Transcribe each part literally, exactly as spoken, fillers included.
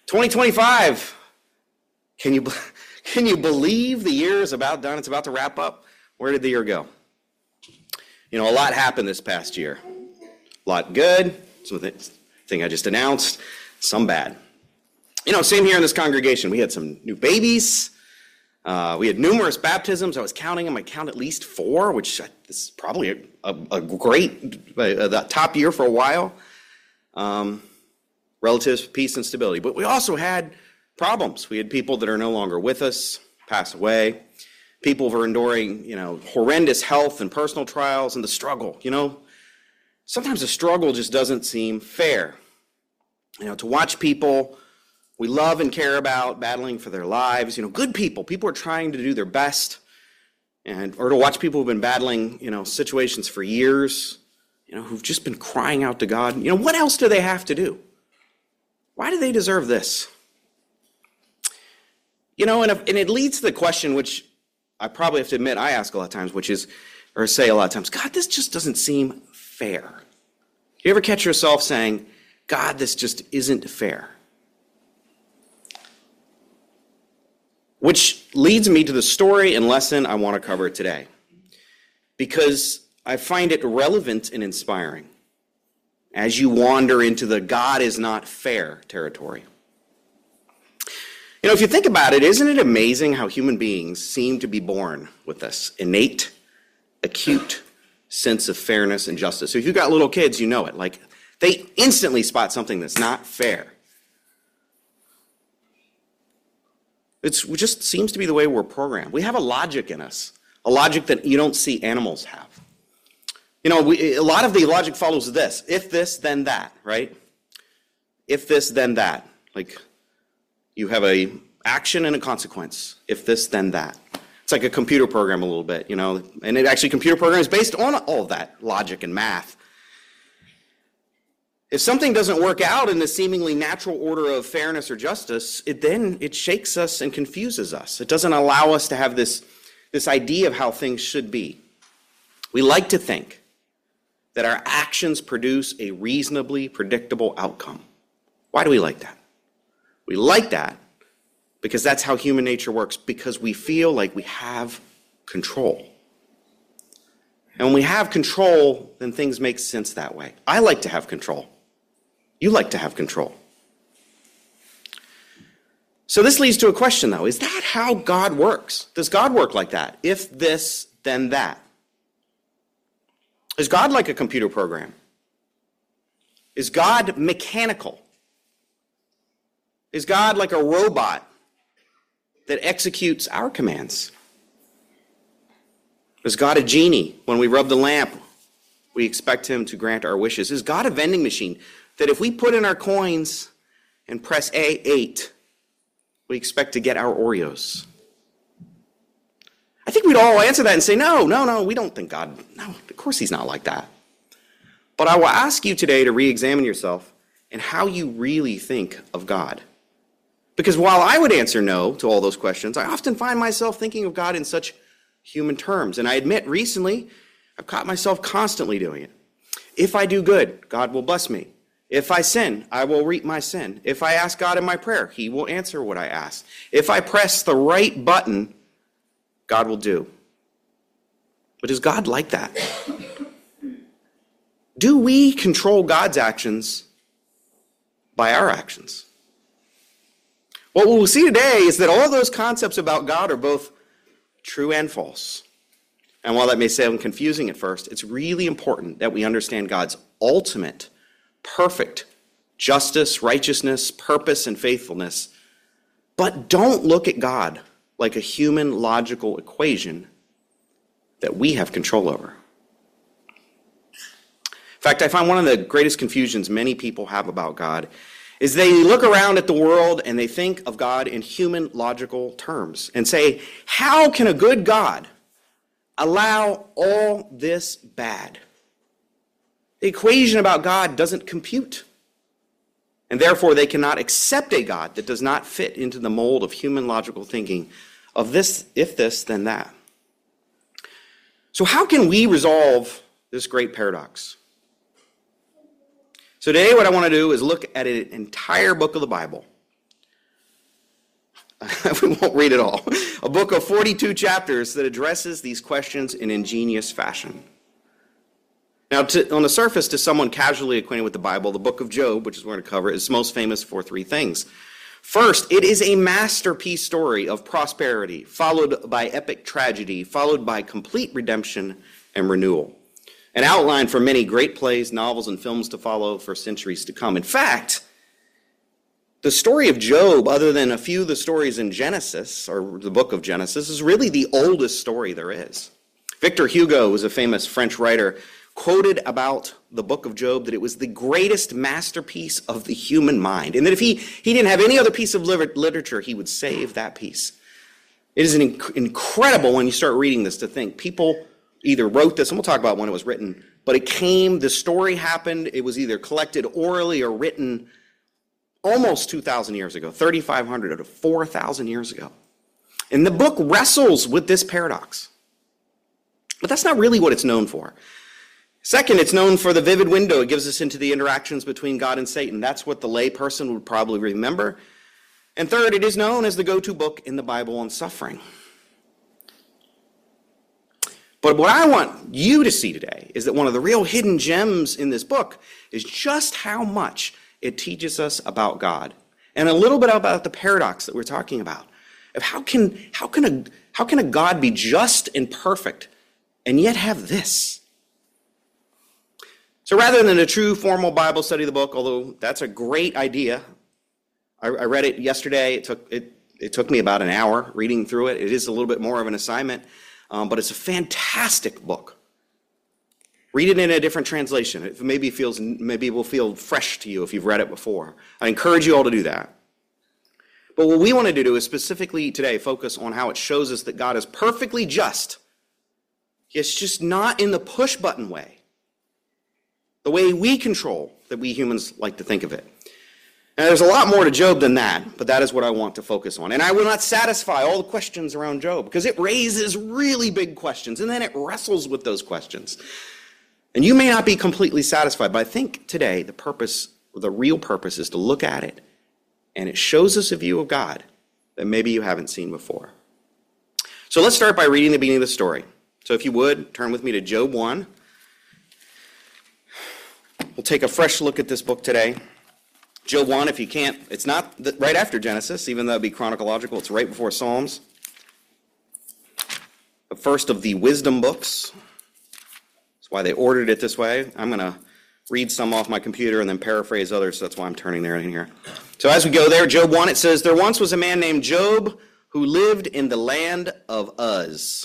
twenty twenty-five, can you, can you believe the year is about done? It's about to wrap up. Where did the year go? You know, a lot happened this past year. A lot good, some of the thing I just announced, some bad. You know, same here in this congregation. We had some new babies. Uh, we had numerous baptisms. I was counting them. I count at least four, which is probably a, a, a great, uh, the top year for a while. Um, relative peace and stability. But we also had problems. We had people that are no longer with us pass away. People who are enduring, you know, horrendous health and personal trials and the struggle. You know, sometimes the struggle just doesn't seem fair. You know, to watch people we love and care about battling for their lives, you know, good people, people are trying to do their best, and or to watch people who've been battling, you know, situations for years, you know, who've just been crying out to God. You know, what else do they have to do? Why do they deserve this? You know, and, if, and it leads to the question, which I probably have to admit I ask a lot of times, which is, or say a lot of times, God, this just doesn't seem fair. You ever catch yourself saying, God, this just isn't fair? Which leads me to the story and lesson I want to cover today, because I find it relevant and inspiring as you wander into the God is not fair territory. You know, if you think about it, isn't it amazing how human beings seem to be born with this innate, acute sense of fairness and justice? So if you've got little kids, you know it. Like, they instantly spot something that's not fair. It's, it just seems to be the way we're programmed. We have a logic in us, a logic that you don't see animals have. You know, we, a lot of the logic follows this. If this, then that, right? If this, then that. Like, you have a action and a consequence. If this, then that. It's like a computer program a little bit, you know. And it actually, computer program is based on all of that logic and math. If something doesn't work out in the seemingly natural order of fairness or justice, it then it shakes us and confuses us. It doesn't allow us to have this, this idea of how things should be. We like to think that our actions produce a reasonably predictable outcome. Why do we like that? We like that because that's how human nature works, because we feel like we have control. And when we have control, then things make sense that way. I like to have control. You like to have control. So this leads to a question, though. Is that how God works? Does God work like that? If this, then that. Is God like a computer program? Is God mechanical? Is God like a robot that executes our commands? Is God a genie? When we rub the lamp, we expect him to grant our wishes. Is God a vending machine that if we put in our coins and press A eight, we expect to get our Oreos? I think we'd all answer that and say, no, no, no, we don't think God, no, of course he's not like that. But I will ask you today to re-examine yourself and how you really think of God. Because while I would answer no to all those questions, I often find myself thinking of God in such human terms. And I admit recently, I've caught myself constantly doing it. If I do good, God will bless me. If I sin, I will reap my sin. If I ask God in my prayer, he will answer what I ask. If I press the right button, God will do. But is God like that? Do we control God's actions by our actions? What we'll see today is that all those concepts about God are both true and false. And while that may sound confusing at first, it's really important that we understand God's ultimate, perfect justice, righteousness, purpose, and faithfulness. But don't look at God like a human logical equation that we have control over. In fact, I find one of the greatest confusions many people have about God is they look around at the world and they think of God in human logical terms and say, how can a good God allow all this bad? The equation about God doesn't compute. And therefore, they cannot accept a God that does not fit into the mold of human logical thinking of this, if this, then that. So how can we resolve this great paradox? So today what I want to do is look at an entire book of the Bible We won't read it all. A book of forty-two chapters that addresses these questions in ingenious fashion. Now, to, on the surface, to someone casually acquainted with the Bible, the book of Job, which is what we're going to cover, is most famous for three things. First, it is a masterpiece story of prosperity, followed by epic tragedy, followed by complete redemption and renewal. An outline for many great plays, novels, and films to follow for centuries to come. In fact, the story of Job, other than a few of the stories in Genesis, or the book of Genesis, is really the oldest story there is. Victor Hugo was a famous French writer, quoted about the book of Job that it was the greatest masterpiece of the human mind, and that if he, he didn't have any other piece of literature, he would save that piece. It is an inc- incredible when you start reading this to think people either wrote this, and we'll talk about when it was written, but it came, the story happened, it was either collected orally or written almost two thousand years ago, thirty-five hundred to four thousand years ago. And the book wrestles with this paradox. But that's not really what it's known for. Second, it's known for the vivid window it gives us into the interactions between God and Satan. That's what the lay person would probably remember. And third, it is known as the go-to book in the Bible on suffering. But what I want you to see today is that one of the real hidden gems in this book is just how much it teaches us about God and a little bit about the paradox that we're talking about. Of how can, how can a, how can a God be just and perfect and yet have this? So rather than a true formal Bible study of the book, although that's a great idea, I, I read it yesterday. It took it, it took me about an hour reading through it. It is a little bit more of an assignment, um, but it's a fantastic book. Read it in a different translation. It maybe feels maybe it will feel fresh to you if you've read it before. I encourage you all to do that. But what we want to do is specifically today focus on how it shows us that God is perfectly just. It's just not in the push button way. The way we control that we humans like to think of it. Now, there's a lot more to Job than that, but that is what I want to focus on. And I will not satisfy all the questions around Job because it raises really big questions, and then it wrestles with those questions. And you may not be completely satisfied, but I think today the purpose, the real purpose is to look at it, and it shows us a view of God that maybe you haven't seen before. So let's start by reading the beginning of the story. So if you would, turn with me to Job one. We'll take a fresh look at this book today. Job one, if you can't, it's not right after Genesis, even though it'd be chronological. It's right before Psalms. The first of the wisdom books. That's why they ordered it this way. I'm going to read some off my computer and then paraphrase others, so that's why I'm turning there in here. So as we go there, Job one, it says, "There once was a man named Job who lived in the land of Uz."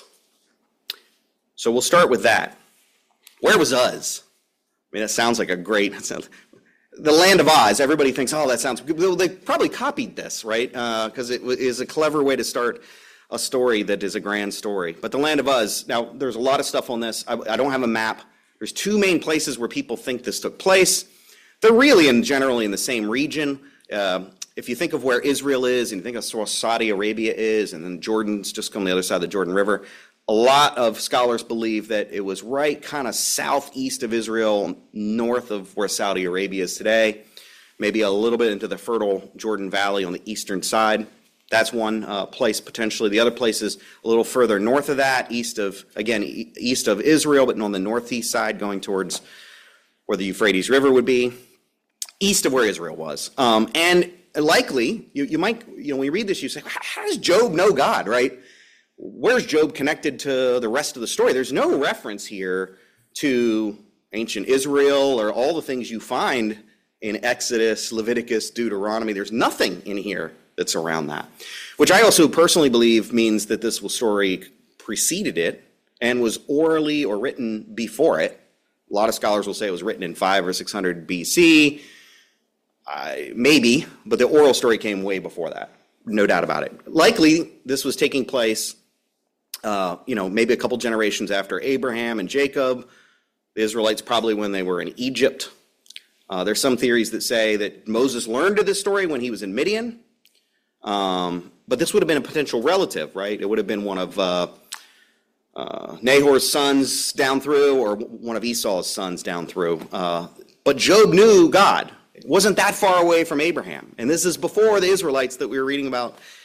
So we'll start with that. Where was Uz? I mean, that sounds like a great, the land of Oz. Everybody thinks, oh, that sounds good. They probably copied this, right? Because uh, it is a clever way to start a story that is a grand story. But the land of Uz, now there's a lot of stuff on this. I, I don't have a map. There's two main places where people think this took place. They're really and generally in the same region. Uh, if you think of where Israel is, and you think of where Saudi Arabia is, and then Jordan's just on the other side of the Jordan River, a lot of scholars believe that it was right kind of southeast of Israel, north of where Saudi Arabia is today, maybe a little bit into the fertile Jordan Valley on the eastern side. That's one uh, place potentially. The other place is a little further north of that, east of, again, e- east of Israel, but on the northeast side going towards where the Euphrates River would be, east of where Israel was. Um, and likely, you, you might, you know, when you read this, you say, how does Job know God, right? Where's Job connected to the rest of the story? There's no reference here to ancient Israel or all the things you find in Exodus, Leviticus, Deuteronomy. There's nothing in here that's around that, which I also personally believe means that this story preceded it and was orally or written before it. A lot of scholars will say it was written in five or six hundred B C, uh, maybe, but the oral story came way before that. No doubt about it. Likely, this was taking place Uh, you know, maybe a couple generations after Abraham and Jacob, the Israelites probably when they were in Egypt. Uh, there's some theories that say that Moses learned of this story when he was in Midian. Um, but this would have been a potential relative, right? It would have been one of uh, uh, Nahor's sons down through or one of Esau's sons down through. Uh, but Job knew God. It wasn't that far away from Abraham. And this is before the Israelites that we were reading about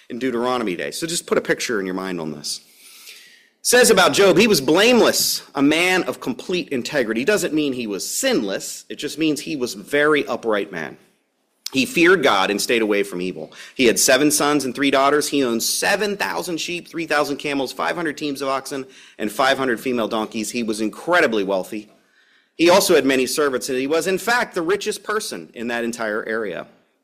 in Deuteronomy Day. So just put a picture in your mind on this. It says about Job, he was blameless, a man of complete integrity. Doesn't mean he was sinless. It just means he was a very upright man. He feared God and stayed away from evil. He had seven sons and three daughters. He owned seven thousand sheep, three thousand camels, five hundred teams of oxen, and five hundred female donkeys. He was incredibly wealthy. He also had many servants, and he was, in fact, the richest person in that entire area.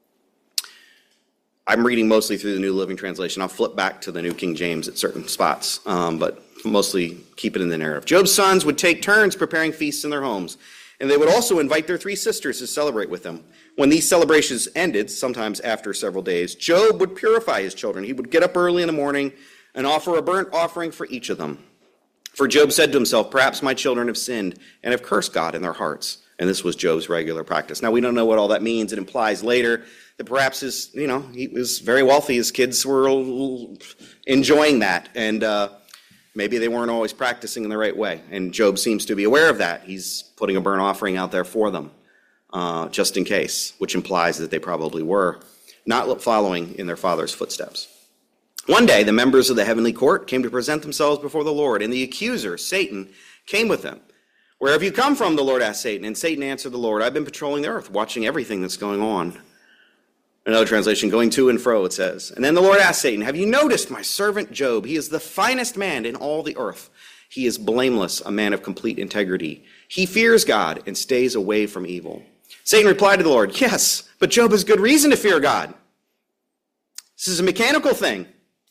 I'm reading mostly through the New Living Translation. I'll flip back to the New King James at certain spots, um, but mostly keep it in the narrative. Job's sons would take turns preparing feasts in their homes, and they would also invite their three sisters to celebrate with them. When these celebrations ended, sometimes after several days, Job would purify his children. He would get up early in the morning and offer a burnt offering for each of them. For Job said to himself, perhaps my children have sinned and have cursed God in their hearts. And this was Job's regular practice. Now, we don't know what all that means. It implies later that perhaps his, you know, he was very wealthy. His kids were enjoying that. And uh, maybe they weren't always practicing in the right way. And Job seems to be aware of that. He's putting a burnt offering out there for them. Uh, just in case, which implies that they probably were not following in their father's footsteps. One day, the members of the heavenly court came to present themselves before the Lord, and the accuser, Satan, came with them. Where have you come from, the Lord asked Satan. And Satan answered the Lord, I've been patrolling the earth, watching everything that's going on. Another translation, going to and fro, it says. And then the Lord asked Satan, have you noticed my servant Job? He is the finest man in all the earth. He is blameless, a man of complete integrity. He fears God and stays away from evil. Satan replied to the Lord, yes, but Job has good reason to fear God. This is a mechanical thing.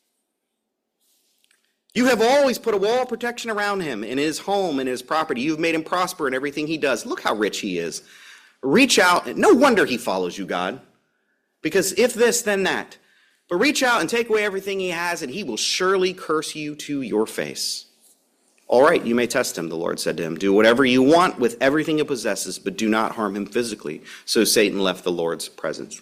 You have always put a wall of protection around him in his home and his property. You've made him prosper in everything he does. Look how rich he is. Reach out. No wonder he follows you, God. Because if this, then that. But reach out and take away everything he has, and he will surely curse you to your face. All right, you may test him, the Lord said to him. Do whatever you want with everything he possesses, but do not harm him physically. So Satan left the Lord's presence.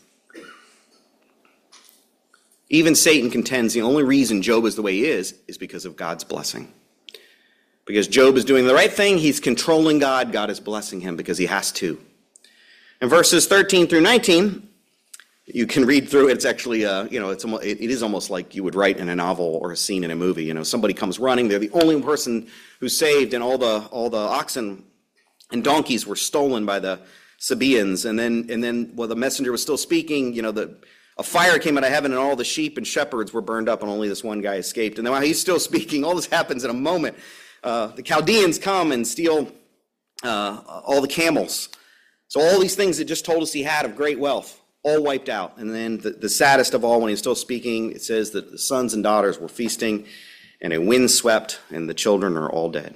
Even Satan contends the only reason Job is the way he is is because of God's blessing. Because Job is doing the right thing, he's controlling God. God is blessing him because he has to. In verses thirteen through nineteen, you can read through it. It's actually, uh, you know, it's almost, it, it is almost like you would write in a novel or a scene in a movie. You know, somebody comes running. They're the only person who's saved, and all the all the oxen and donkeys were stolen by the Sabaeans. And then, and then, while the messenger was still speaking, you know, the a fire came out of heaven, and all the sheep and shepherds were burned up, and only this one guy escaped. And then while he's still speaking, all this happens in a moment. Uh, the Chaldeans come and steal uh, all the camels. So all these things that just told us he had of great wealth, all wiped out. And then the, the saddest of all, when he's still speaking, it says that the sons and daughters were feasting, and a wind swept, and the children are all dead.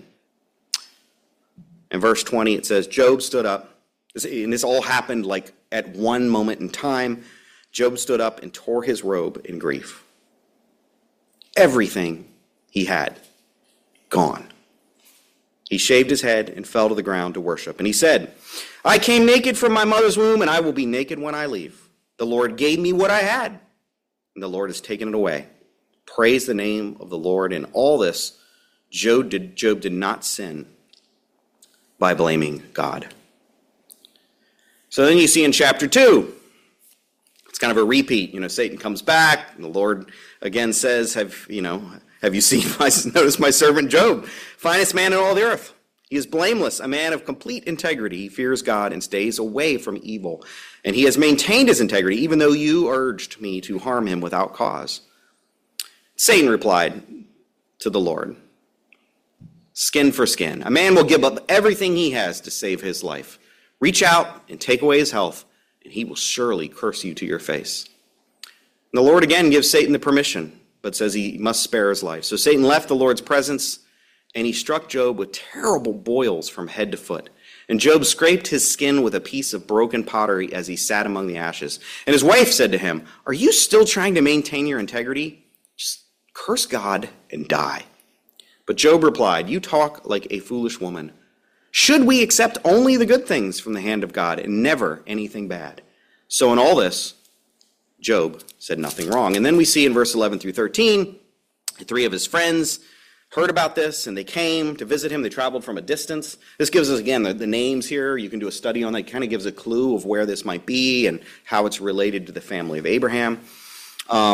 In verse twenty, it says, Job stood up, and this all happened like at one moment in time. Job stood up and tore his robe in grief. Everything he had, gone. He shaved his head and fell to the ground to worship. And he said, I came naked from my mother's womb, and I will be naked when I leave. The Lord gave me what I had, and the Lord has taken it away. Praise the name of the Lord. In all this, Job did, Job did not sin by blaming God. So then you see in chapter two, it's kind of a repeat. You know, Satan comes back, and the Lord again says, have, you know, have you seen, my, notice my servant Job, finest man in all the earth. He is blameless, a man of complete integrity. He fears God and stays away from evil. And he has maintained his integrity, even though you urged me to harm him without cause. Satan replied to the Lord, skin for skin. A man will give up everything he has to save his life. Reach out and take away his health, and he will surely curse you to your face. And the Lord again gives Satan the permission, but says he must spare his life. So Satan left the Lord's presence, and he struck Job with terrible boils from head to foot. And Job scraped his skin with a piece of broken pottery as he sat among the ashes. And his wife said to him, are you still trying to maintain your integrity? Just curse God and die. But Job replied, you talk like a foolish woman. Should we accept only the good things from the hand of God and never anything bad? So in all this, Job said nothing wrong. And then we see in verse eleven through thirteen, three of his friends heard about this, and they came to visit him. They traveled from a distance. This gives us, again, the, the names here. You can do a study on that. It kind of gives a clue of where this might be and how it's related to the family of Abraham. Um,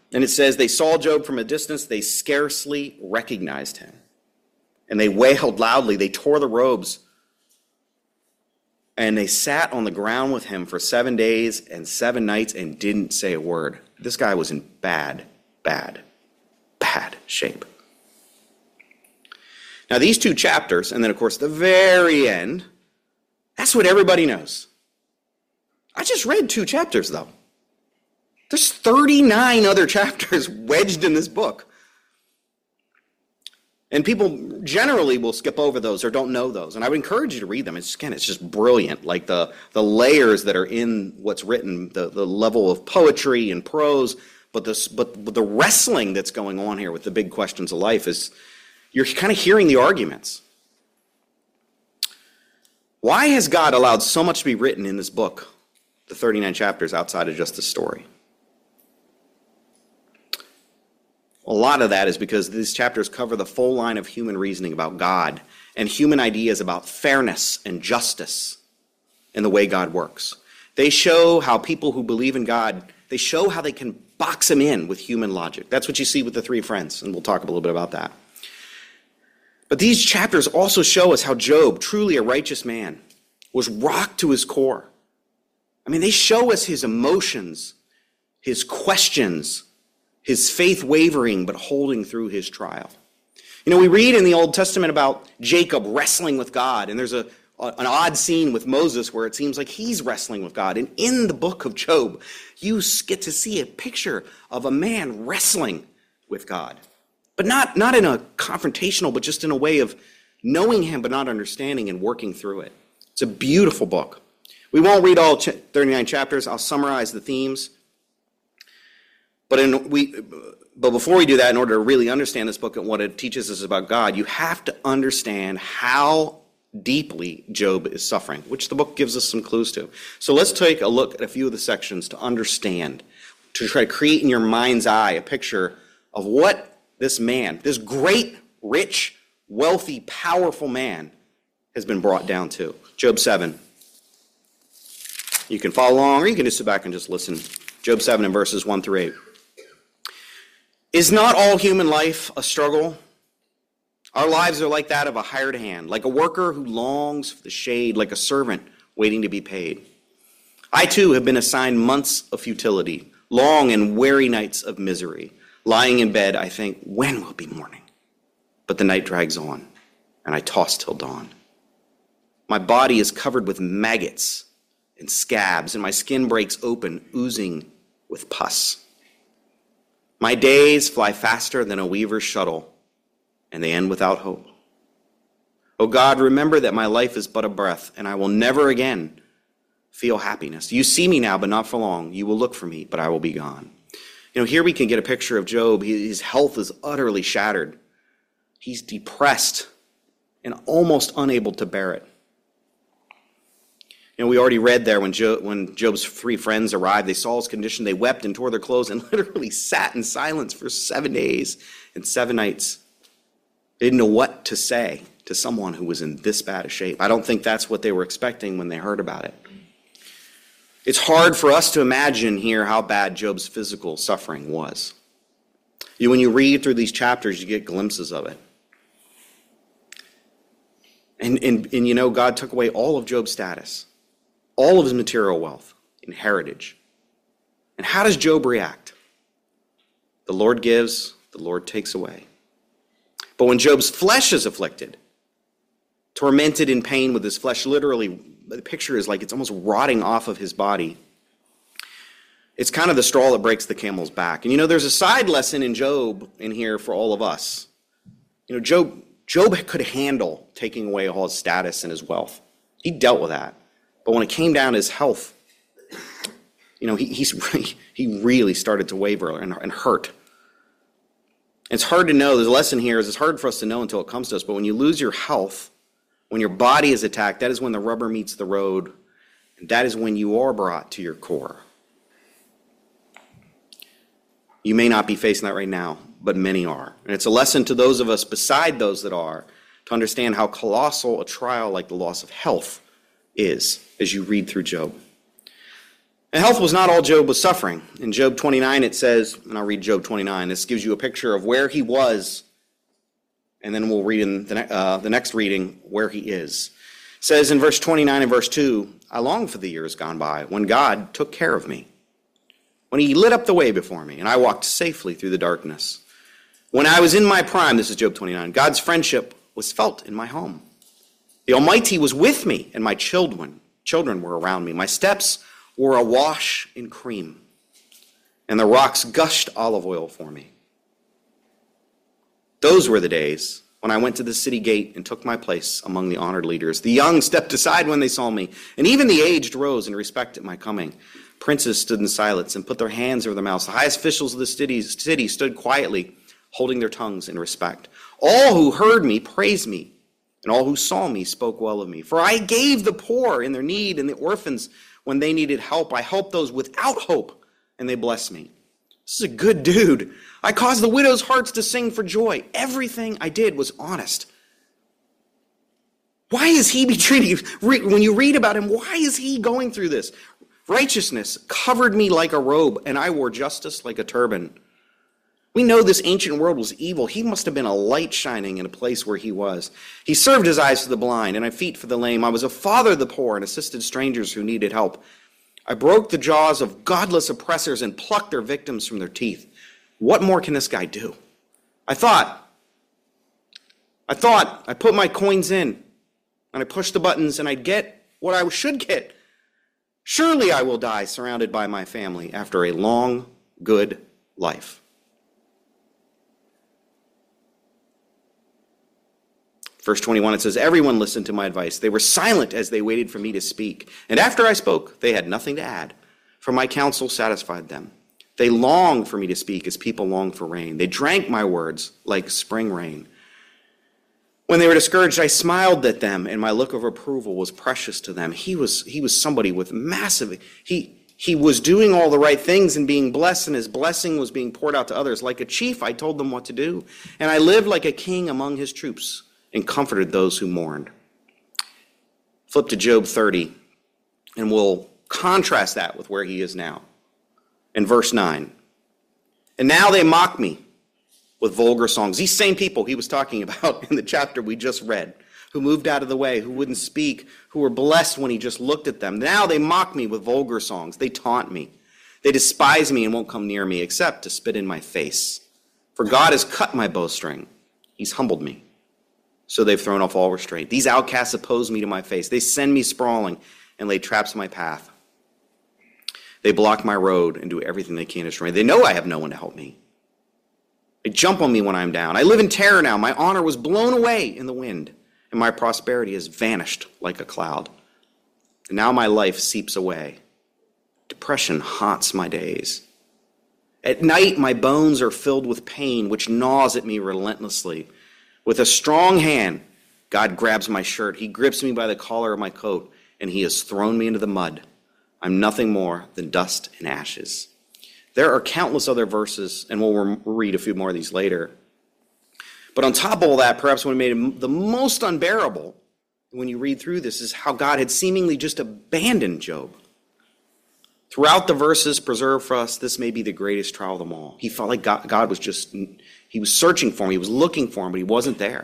And it says, they saw Job from a distance, they scarcely recognized him. And they wailed loudly, they tore the robes. And they sat on the ground with him for seven days and seven nights and didn't say a word. This guy was in bad, bad, bad shape. Now these two chapters, and then of course the very end, that's what everybody knows. I just read two chapters though. There's thirty-nine other chapters wedged in this book. And people generally will skip over those or don't know those. And I would encourage you to read them. It's, again, it's just brilliant. Like the, the layers that are in what's written, the, the level of poetry and prose, but, this, but, but the wrestling that's going on here with the big questions of life is, you're kind of hearing the arguments. Why has God allowed so much to be written in this book, the thirty-nine chapters outside of just the story? A lot of that is because these chapters cover the full line of human reasoning about God and human ideas about fairness and justice and the way God works. They show how people who believe in God, they show how they can box him in with human logic. That's what you see with the three friends, and we'll talk a little bit about that. But these chapters also show us how Job, truly a righteous man, was rocked to his core. I mean, they show us his emotions, his questions, his faith wavering but holding through his trial. You know, we read in the Old Testament about Jacob wrestling with God, and there's a, an odd scene with Moses where it seems like he's wrestling with God. And in the book of Job, you get to see a picture of a man wrestling with God. But not, not in a confrontational, but just in a way of knowing him but not understanding and working through it. It's a beautiful book. We won't read all thirty-nine chapters. I'll summarize the themes. But, in, we, but before we do that, in order to really understand this book and what it teaches us about God, you have to understand how deeply Job is suffering, which the book gives us some clues to. So let's take a look at a few of the sections to understand, to try to create in your mind's eye a picture of what this man, this great, rich, wealthy, powerful man has been brought down to. Job seven. You can follow along, or you can just sit back and just listen. Job seven and verses one through eight. Is not all human life a struggle? Our lives are like that of a hired hand, like a worker who longs for the shade, like a servant waiting to be paid. I too have been assigned months of futility, long and weary nights of misery. Lying in bed, I think, when will be morning? But the night drags on, and I toss till dawn. My body is covered with maggots and scabs, and my skin breaks open, oozing with pus. My days fly faster than a weaver's shuttle, and they end without hope. O God, remember that my life is but a breath, and I will never again feel happiness. You see me now, but not for long. You will look for me, but I will be gone. You know, here we can get a picture of Job. His health is utterly shattered. He's depressed and almost unable to bear it. You know, we already read there when, Job, when Job's three friends arrived, they saw his condition, they wept and tore their clothes and literally sat in silence for seven days and seven nights. They didn't know what to say to someone who was in this bad a shape. I don't think that's what they were expecting when they heard about it. It's hard for us to imagine here how bad Job's physical suffering was. You know, when you read through these chapters, you get glimpses of it. And, and, and you know, God took away all of Job's status, all of his material wealth and heritage. And how does Job react? The Lord gives, the Lord takes away. But when Job's flesh is afflicted, tormented in pain with his flesh, literally, the picture is like it's almost rotting off of his body. It's kind of the straw that breaks the camel's back. And you know, there's a side lesson in Job in here for all of us. You know, Job, Job could handle taking away all his status and his wealth. He dealt with that. But when it came down to his health, you know, he, he's really, he really started to waver and, and hurt. It's hard to know. There's a lesson here is it's hard for us to know until it comes to us. But when you lose your health, when your body is attacked, that is when the rubber meets the road. And that is when you are brought to your core. You may not be facing that right now, but many are. And it's a lesson to those of us beside those that are to understand how colossal a trial like the loss of health is as you read through Job. And health was not all Job was suffering. In Job twenty-nine it says, and I'll read Job twenty-nine, this gives you a picture of where he was, and then we'll read in the, ne- uh, the next reading where he is. It says in verse twenty-nine and verse two, I long for the years gone by when God took care of me, when he lit up the way before me, and I walked safely through the darkness. When I was in my prime, this is Job twenty-nine, God's friendship was felt in my home. The Almighty was with me, and my children, children were around me. My steps were awash in cream, and the rocks gushed olive oil for me. Those were the days when I went to the city gate and took my place among the honored leaders. The young stepped aside when they saw me, and even the aged rose in respect at my coming. Princes stood in silence and put their hands over their mouths. The highest officials of the city stood quietly, holding their tongues in respect. All who heard me praised me, and all who saw me spoke well of me. For I gave the poor in their need and the orphans when they needed help. I helped those without hope, and they blessed me. This is a good dude. I caused the widows' hearts to sing for joy. Everything I did was honest. Why is he be treated, when you read about him, why is he going through this? Righteousness covered me like a robe, and I wore justice like a turban. We know this ancient world was evil. He must have been a light shining in a place where he was. He served his eyes to the blind and my feet for the lame. I was a father of the poor and assisted strangers who needed help. I broke the jaws of godless oppressors and plucked their victims from their teeth. What more can this guy do? I thought, I thought, I put my coins in and I pushed the buttons and I'd get what I should get. Surely I will die surrounded by my family after a long, good life. Verse twenty-one, it says, everyone listened to my advice. They were silent as they waited for me to speak. And after I spoke, they had nothing to add, for my counsel satisfied them. They longed for me to speak as people long for rain. They drank my words like spring rain. When they were discouraged, I smiled at them, and my look of approval was precious to them. He was, he was somebody with massive, he, he was doing all the right things and being blessed, and his blessing was being poured out to others. Like a chief, I told them what to do, and I lived like a king among his troops and comforted those who mourned. Flip to Job thirty, and we'll contrast that with where he is now. In verse nine, and now they mock me with vulgar songs. These same people he was talking about in the chapter we just read, who moved out of the way, who wouldn't speak, who were blessed when he just looked at them. Now they mock me with vulgar songs. They taunt me. They despise me and won't come near me except to spit in my face. For God has cut my bowstring. He's humbled me. So they've thrown off all restraint. These outcasts oppose me to my face. They send me sprawling and lay traps in my path. They block my road and do everything they can to destroy me. They know I have no one to help me. They jump on me when I'm down. I live in terror now. My honor was blown away in the wind, and my prosperity has vanished like a cloud. And now my life seeps away. Depression haunts my days. At night, my bones are filled with pain, which gnaws at me relentlessly. With a strong hand, God grabs my shirt. He grips me by the collar of my coat, and he has thrown me into the mud. I'm nothing more than dust and ashes. There are countless other verses, and we'll read a few more of these later. But on top of all that, perhaps what made it the most unbearable when you read through this is how God had seemingly just abandoned Job. Throughout the verses preserved for us, this may be the greatest trial of them all. He felt like God, God was just, he was searching for him, he was looking for him, but he wasn't there.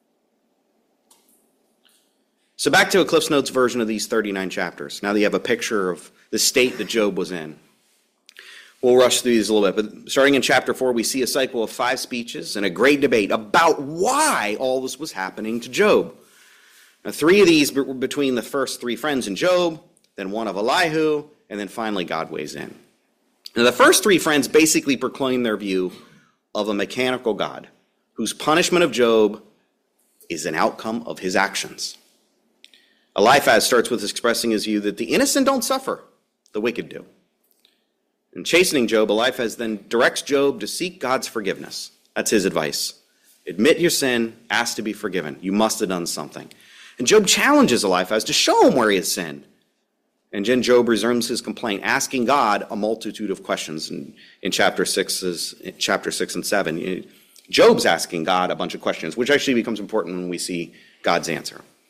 So back to a Cliff's Notes version of these thirty-nine chapters. Now that you have a picture of the state that Job was in. We'll rush through these a little bit, but starting in chapter four, we see a cycle of five speeches and a great debate about why all this was happening to Job. Now, three of these were between the first three friends in Job, then one of Elihu, and then finally God weighs in. Now, the first three friends basically proclaim their view of a mechanical God whose punishment of Job is an outcome of his actions. Eliphaz starts with expressing his view that the innocent don't suffer, the wicked do. In chastening Job, Eliphaz then directs Job to seek God's forgiveness. That's his advice. Admit your sin, ask to be forgiven. You must have done something. And Job challenges Eliphaz to show him where he has sinned. And then Job resumes his complaint, asking God a multitude of questions. In, in chapter six, is, in chapter six and seven, Job's asking God a bunch of questions, which actually becomes important when we see God's answer.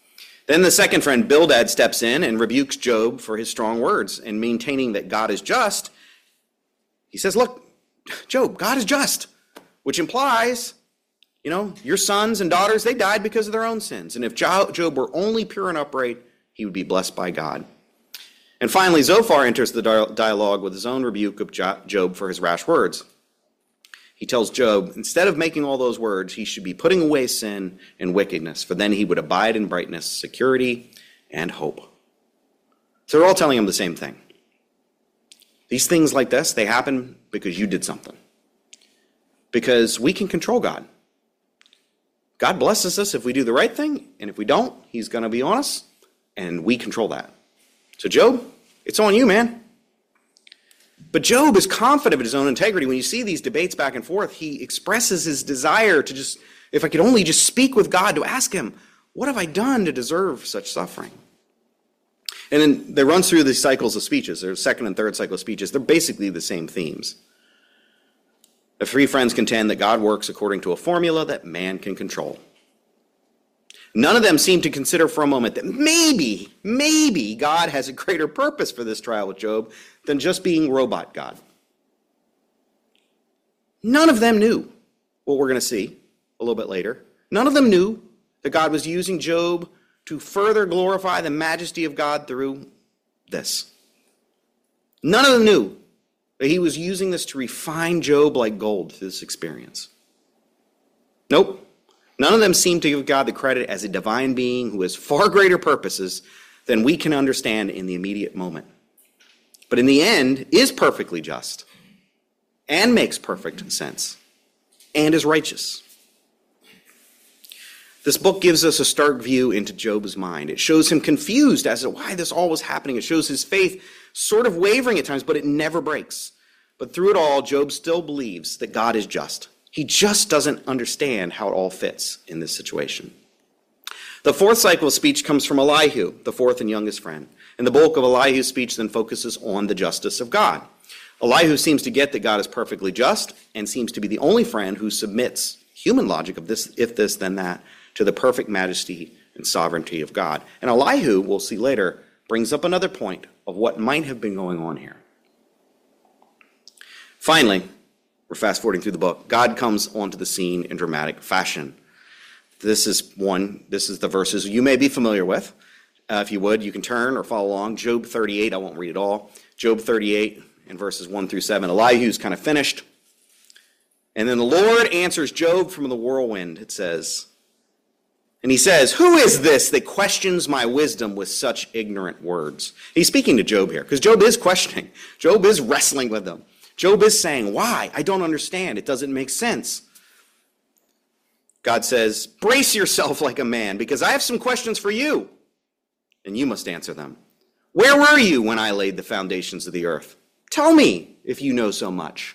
Then the second friend, Bildad, steps in and rebukes Job for his strong words and maintaining that God is just. He says, look, Job, God is just, which implies, you know, your sons and daughters, they died because of their own sins. And if Job were only pure and upright, he would be blessed by God. And finally, Zophar enters the dialogue with his own rebuke of Job for his rash words. He tells Job, instead of making all those words, he should be putting away sin and wickedness, for then he would abide in brightness, security, and hope. So they're all telling him the same thing. These things like this, they happen because you did something. Because we can control God. God blesses us if we do the right thing, and if we don't, he's going to be on us, and we control that. So Job, it's on you, man. But Job is confident of his own integrity. When you see these debates back and forth, he expresses his desire to just, if I could only just speak with God, to ask him, what have I done to deserve such suffering? And then they run through these cycles of speeches. There's second and third cycle of speeches. They're basically the same themes. The three friends contend that God works according to a formula that man can control. None of them seem to consider for a moment that maybe, maybe God has a greater purpose for this trial with Job than just being robot God. None of them knew what we're going to see a little bit later. None of them knew that God was using Job to further glorify the majesty of God through this. None of them knew that he was using this to refine Job like gold through this experience. Nope. None of them seem to give God the credit as a divine being who has far greater purposes than we can understand in the immediate moment. But in the end, is perfectly just and makes perfect sense and is righteous. This book gives us a stark view into Job's mind. It shows him confused as to why this all was happening. It shows his faith sort of wavering at times, but it never breaks. But through it all, Job still believes that God is just. He just doesn't understand how it all fits in this situation. The fourth cycle of speech comes from Elihu, the fourth and youngest friend. And the bulk of Elihu's speech then focuses on the justice of God. Elihu seems to get that God is perfectly just and seems to be the only friend who submits human logic of this, if this, then that, to the perfect majesty and sovereignty of God. And Elihu, we'll see later, brings up another point of what might have been going on here. Finally, we're fast forwarding through the book. God comes onto the scene in dramatic fashion. This is one, this is the verses you may be familiar with. Uh, if you would, you can turn or follow along. Job thirty-eight, I won't read it all. Job thirty-eight in verses one through seven. Elihu's kind of finished. And then the Lord answers Job from the whirlwind, it says. And he says, who is this that questions my wisdom with such ignorant words? He's speaking to Job here, because Job is questioning. Job is wrestling with them. Job is saying, why? I don't understand. It doesn't make sense. God says, brace yourself like a man, because I have some questions for you, and you must answer them. Where were you when I laid the foundations of the earth? Tell me if you know so much.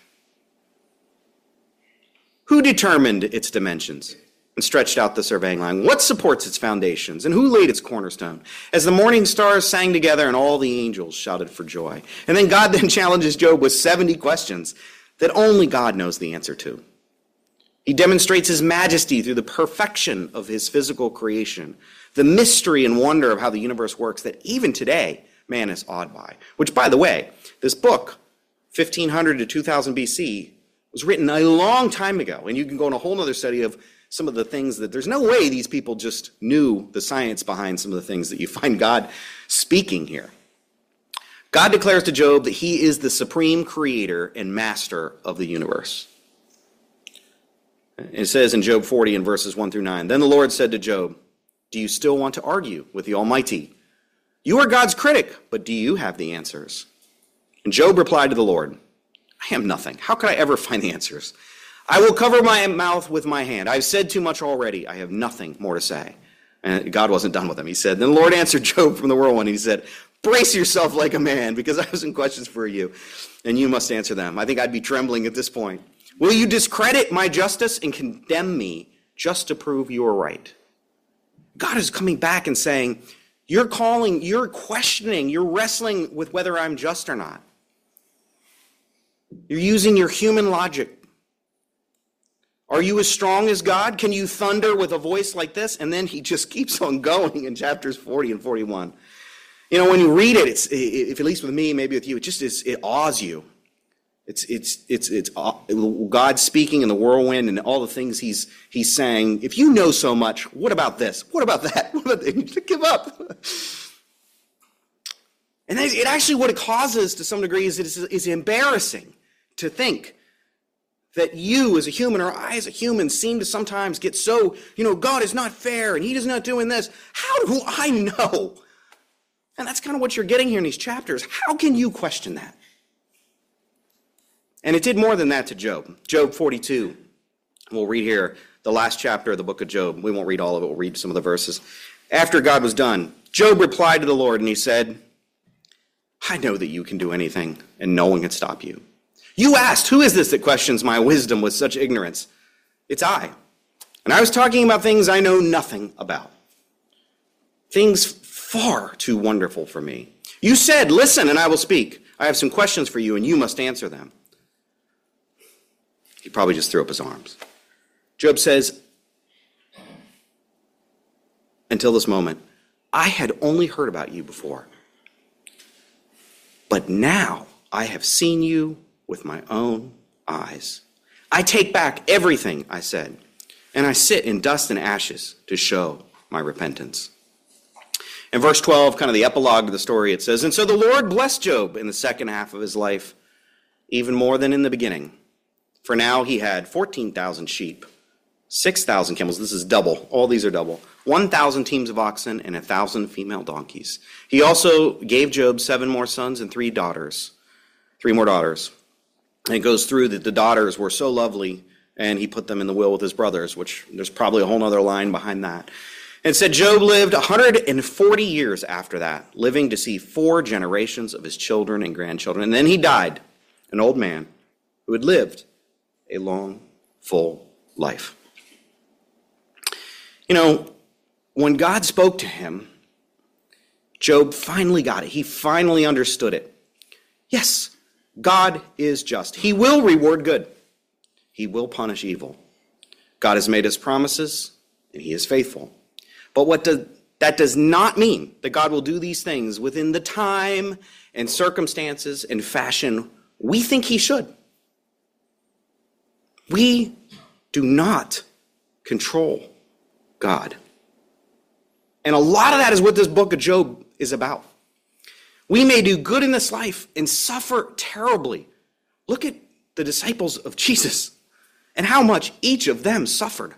Who determined its dimensions and stretched out the surveying line? What supports its foundations, and who laid its cornerstone? As the morning stars sang together and all the angels shouted for joy. And then God then challenges Job with seventy questions that only God knows the answer to. He demonstrates his majesty through the perfection of his physical creation, the mystery and wonder of how the universe works that even today man is awed by. Which, by the way, this book, fifteen hundred to two thousand B C, was written a long time ago. And you can go on a whole other study of some of the things that there's no way these people just knew the science behind some of the things that you find God speaking here. God declares to Job that he is the supreme creator and master of the universe. It says in Job forty in verses one through nine, then the Lord said to Job, do you still want to argue with the Almighty? You are God's critic, but do you have the answers? And Job replied to the Lord, I am nothing. How could I ever find the answers? I will cover my mouth with my hand. I've said too much already. I have nothing more to say. And God wasn't done with him. He said, then the Lord answered Job from the whirlwind. He said, brace yourself like a man, because I have some questions for you, and you must answer them. I think I'd be trembling at this point. Will you discredit my justice and condemn me just to prove you are right? God is coming back and saying, you're calling, you're questioning, you're wrestling with whether I'm just or not. You're using your human logic. Are you as strong as God? Can you thunder with a voice like this? And then he just keeps on going in chapters forty and forty-one. You know, when you read it, it's, if at least with me, maybe with you, it just is, it awes you. It's it's it's it's God speaking in the whirlwind and all the things he's he's saying. If you know so much, what about this? What about that? What about that? Give up. And it actually, what it causes to some degree is it's, it's embarrassing to think that you as a human or I as a human seem to sometimes get so, you know, God is not fair and he is not doing this. How do I know? And that's kind of what you're getting here in these chapters. How can you question that? And it did more than that to Job. Job forty-two. We'll read here the last chapter of the book of Job. We won't read all of it. We'll read some of the verses. After God was done, Job replied to the Lord and he said, I know that you can do anything and no one can stop you. You asked, who is this that questions my wisdom with such ignorance? It's I. And I was talking about things I know nothing about. Things far too wonderful for me. You said, listen and I will speak. I have some questions for you and you must answer them. He probably just threw up his arms. Job says, until this moment, I had only heard about you before. But now I have seen you with my own eyes. I take back everything I said, and I sit in dust and ashes to show my repentance. In verse twelve, kind of the epilogue of the story, it says, and so the Lord blessed Job in the second half of his life, even more than in the beginning. For now he had fourteen thousand sheep, six thousand camels. This is double. All these are double. one thousand teams of oxen and one thousand female donkeys. He also gave Job seven more sons and three daughters. Three more daughters. And it goes through that the daughters were so lovely, and he put them in the will with his brothers, which there's probably a whole other line behind that. And it said Job lived one hundred forty years after that, living to see four generations of his children and grandchildren. And then he died, an old man who had lived a long, full life. You know, when God spoke to him, Job finally got it. He finally understood it. Yes, God is just. He will reward good. He will punish evil. God has made his promises, and he is faithful. But what does, that does not mean that God will do these things within the time and circumstances and fashion we think he should. We do not control God. And a lot of that is what this book of Job is about. We may do good in this life and suffer terribly. Look at the disciples of Jesus and how much each of them suffered.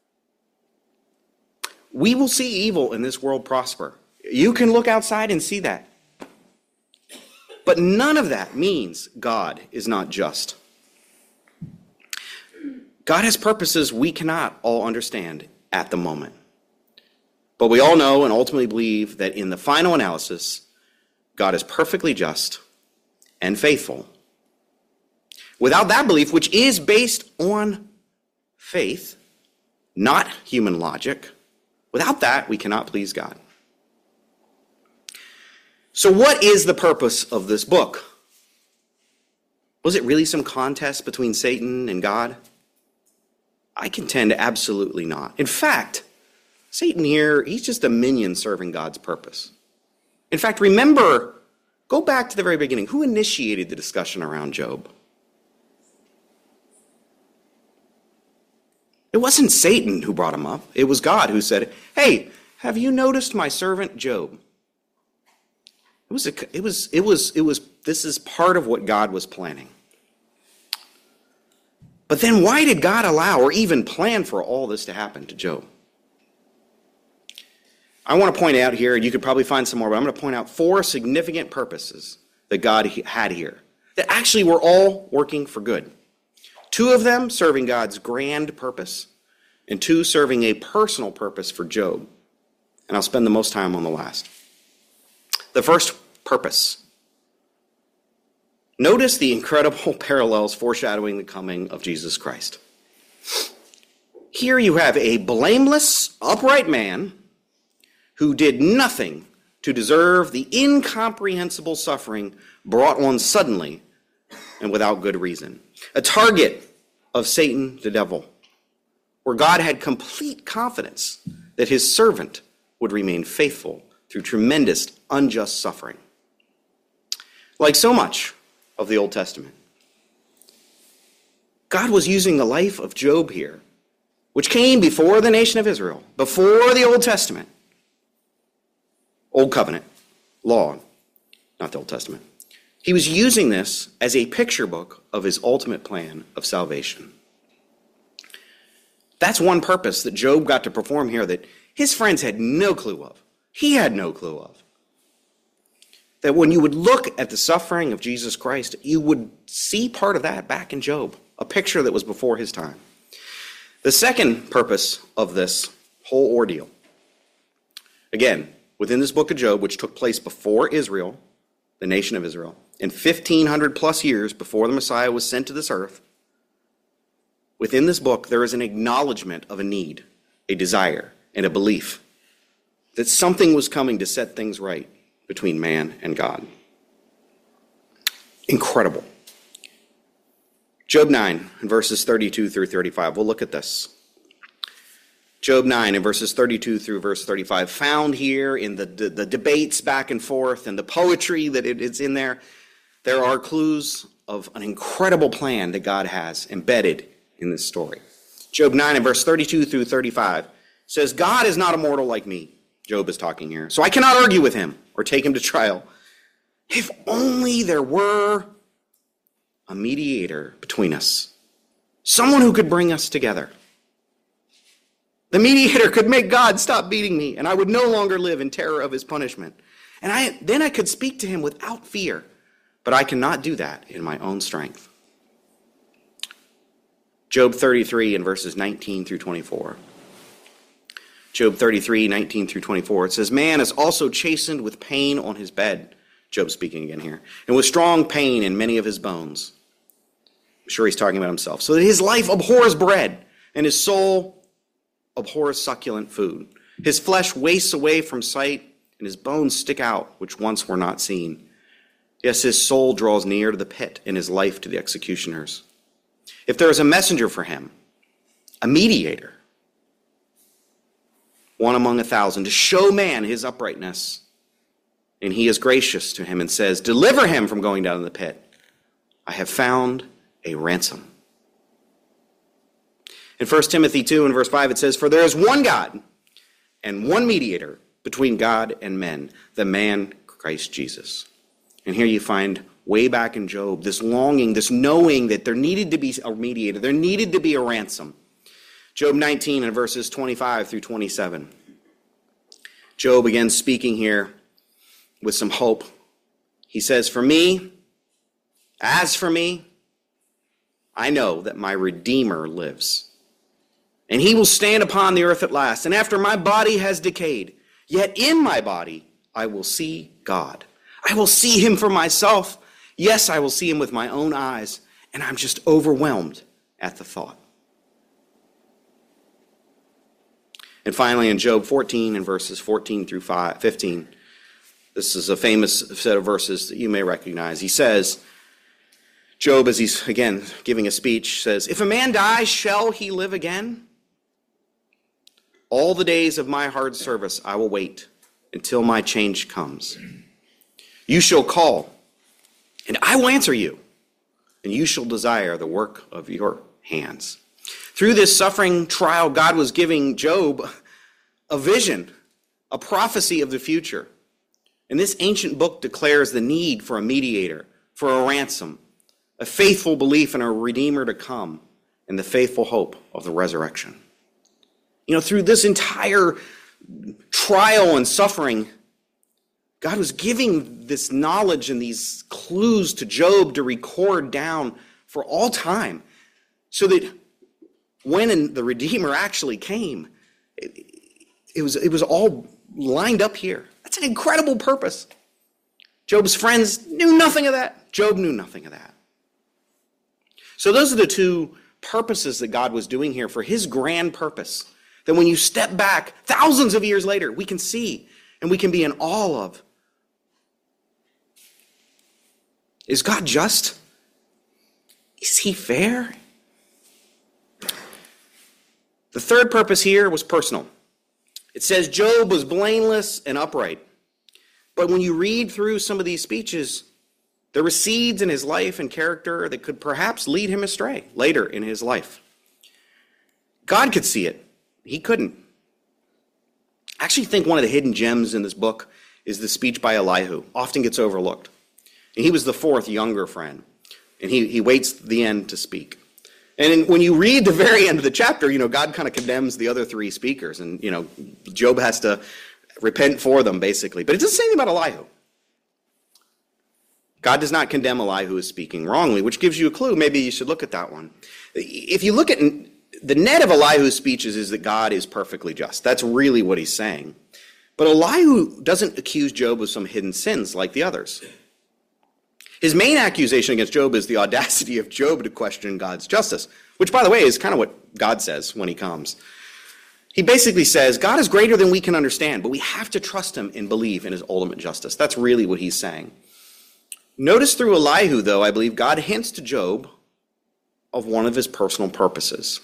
We will see evil in this world prosper. You can look outside and see that. But none of that means God is not just. God has purposes we cannot all understand at the moment. But we all know and ultimately believe that in the final analysis, God is perfectly just and faithful. Without that belief, which is based on faith, not human logic, without that, we cannot please God. So what is the purpose of this book? Was it really some contest between Satan and God? I contend absolutely not. In fact, Satan here, he's just a minion serving God's purpose. In fact, remember, go back to the very beginning. Who initiated the discussion around Job? It wasn't Satan who brought him up. It was God who said, hey, have you noticed my servant Job? It was, a, it was, it was, it was, this is part of what God was planning. But then why did God allow or even plan for all this to happen to Job? I want to point out here, and you could probably find some more, but I'm going to point out four significant purposes that God had here that actually were all working for good. Two of them serving God's grand purpose, and two serving a personal purpose for Job. And I'll spend the most time on the last. The first purpose. Notice the incredible parallels foreshadowing the coming of Jesus Christ. Here you have a blameless, upright man who did nothing to deserve the incomprehensible suffering brought on suddenly and without good reason. A target of Satan, the devil. where God had complete confidence that his servant would remain faithful through tremendous unjust suffering. Like so much of the Old Testament, God was using the life of Job here, which came before the nation of Israel, before the Old Testament, Old Covenant, law, not the Old Testament. He was using this as a picture book of his ultimate plan of salvation. That's one purpose that Job got to perform here that his friends had no clue of. He had no clue of. That when you would look at the suffering of Jesus Christ, you would see part of that back in Job, a picture that was before his time. The second purpose of this whole ordeal, again, within this book of Job, which took place before Israel, the nation of Israel, in fifteen hundred plus years before the Messiah was sent to this earth, within this book there is an acknowledgement of a need, a desire, and a belief that something was coming to set things right between man and God. Incredible. Job nine, in verses thirty-two through thirty-five. We'll look at this. Job nine, in verses thirty-two through verse thirty-five. Found here in the, the, the debates back and forth and the poetry that it, it's in there, there are clues of an incredible plan that God has embedded in this story. Job nine, in verse thirty-two through thirty-five, says, God is not a mortal like me. Job is talking here. So I cannot argue with him or take him to trial. If only there were a mediator between us, someone who could bring us together. The mediator could make God stop beating me, and I would no longer live in terror of his punishment. And I then I could speak to him without fear, but I cannot do that in my own strength. Job thirty-three in verses nineteen through twenty-four. Job thirty-three, nineteen through twenty-four. It says, man is also chastened with pain on his bed. Job speaking again here. And with strong pain in many of his bones. I'm sure he's talking about himself. So that his life abhors bread, and his soul abhors succulent food. His flesh wastes away from sight, and his bones stick out, which once were not seen. Yes, his soul draws near to the pit, and his life to the executioners. If there is a messenger for him, a mediator, one among a thousand, to show man his uprightness, and he is gracious to him and says, deliver him from going down in the pit. I have found a ransom. In First Timothy two and verse five, it says, for there is one God and one mediator between God and men, the man Christ Jesus. And here you find way back in Job this longing, this knowing that there needed to be a mediator, there needed to be a ransom. Job nineteen and verses twenty-five through twenty-seven. Job again speaking here with some hope. He says, for me, as for me, I know that my Redeemer lives, and he will stand upon the earth at last. And after my body has decayed, yet in my body I will see God. I will see him for myself. Yes, I will see him with my own eyes, and I'm just overwhelmed at the thought. And finally, in Job fourteen and verses fourteen through fifteen, this is a famous set of verses that you may recognize. He says, Job, as he's, again, giving a speech, says, if a man dies, shall he live again? All the days of my hard service I will wait until my change comes. You shall call, and I will answer you, and you shall desire the work of your hands. Through this suffering trial, God was giving Job a vision, a prophecy of the future. And this ancient book declares the need for a mediator, for a ransom, a faithful belief in a Redeemer to come, and the faithful hope of the resurrection. You know, through this entire trial and suffering, God was giving this knowledge and these clues to Job to record down for all time, so that when the Redeemer actually came, it, it was, it was all lined up here. That's an incredible purpose. Job's friends knew nothing of that. Job knew nothing of that. So those are the two purposes that God was doing here for his grand purpose, that when you step back thousands of years later, we can see and we can be in awe of. Is God just? Is he fair? The third purpose here was personal. It says Job was blameless and upright. But when you read through some of these speeches, there were seeds in his life and character that could perhaps lead him astray later in his life. God could see it. He couldn't. I actually think one of the hidden gems in this book is the speech by Elihu. Often gets overlooked. And he was the fourth younger friend. And he, he waits the end to speak. And in, when you read the very end of the chapter, you know, God kind of condemns the other three speakers. And, you know, Job has to repent for them, basically. But it doesn't say anything about Elihu. God does not condemn Elihu as speaking wrongly, which gives you a clue. Maybe you should look at that one. If you look at the net of Elihu's speeches is that God is perfectly just. That's really what he's saying. But Elihu doesn't accuse Job of some hidden sins like the others. His main accusation against Job is the audacity of Job to question God's justice, which, by the way, is kind of what God says when he comes. He basically says, God is greater than we can understand, but we have to trust him and believe in his ultimate justice. That's really what he's saying. Notice through Elihu, though, I believe God hints to Job of one of his personal purposes.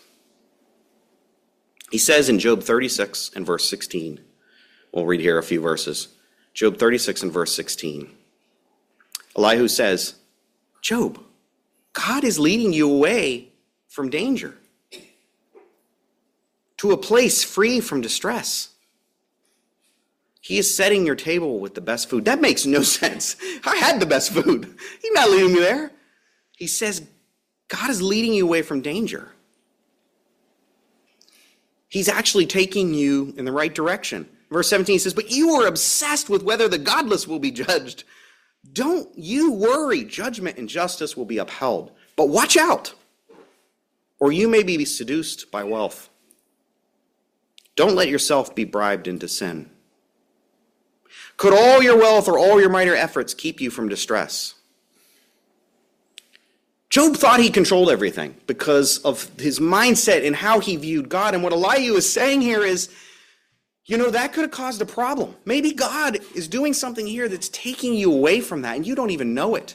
He says in Job thirty-six and verse sixteen, we'll read here a few verses. Job thirty-six and verse sixteen. Elihu says, Job, God is leading you away from danger to a place free from distress. He is setting your table with the best food. That makes no sense. I had the best food. He's not leading me there. He says, God is leading you away from danger. He's actually taking you in the right direction. Verse seventeen says, but you are obsessed with whether the godless will be judged. Don't you worry. Judgment and justice will be upheld. But watch out, or you may be seduced by wealth. Don't let yourself be bribed into sin. Could all your wealth or all your minor efforts keep you from distress? Job thought he controlled everything because of his mindset and how he viewed God. And what Elihu is saying here is, you know, that could have caused a problem. Maybe God is doing something here that's taking you away from that, and you don't even know it.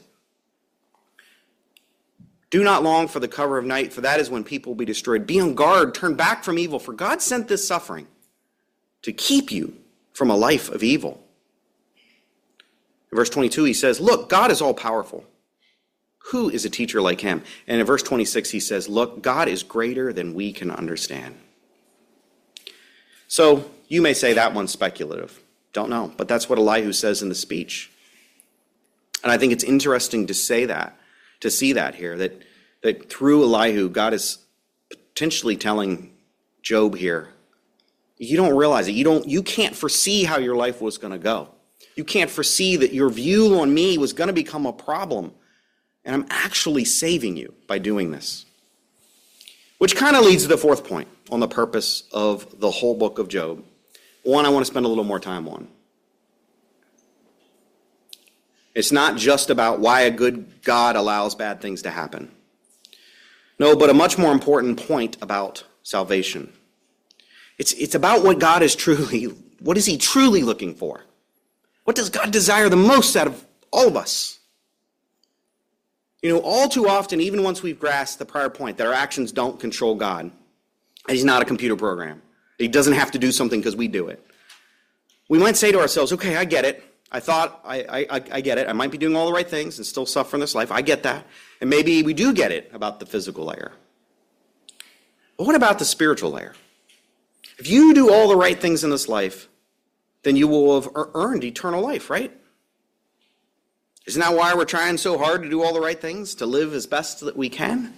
Do not long for the cover of night, for that is when people will be destroyed. Be on guard, turn back from evil, for God sent this suffering to keep you from a life of evil. In verse twenty-two, he says, look, God is all-powerful. Who is a teacher like him? And in verse twenty-six, he says, look, God is greater than we can understand. So you may say that one's speculative. Don't know. But that's what Elihu says in the speech. And I think it's interesting to say that, to see that here, that, that through Elihu, God is potentially telling Job here, you don't realize it. You don't, you can't foresee how your life was going to go. You can't foresee that your view on me was going to become a problem. And I'm actually saving you by doing this. Which kind of leads to the fourth point on the purpose of the whole book of Job. One I want to spend a little more time on. It's not just about why a good God allows bad things to happen. No, but a much more important point about salvation. It's, it's about what God is truly, what is he truly looking for? What does God desire the most out of all of us? You know, all too often, even once we've grasped the prior point that our actions don't control God, and he's not a computer program. He doesn't have to do something because we do it. We might say to ourselves, okay, I get it. I thought, I, I, I get it. I might be doing all the right things and still suffer in this life. I get that. And maybe we do get it about the physical layer. But what about the spiritual layer? If you do all the right things in this life, then you will have earned eternal life, right? Isn't that why we're trying so hard to do all the right things, to live as best that we can?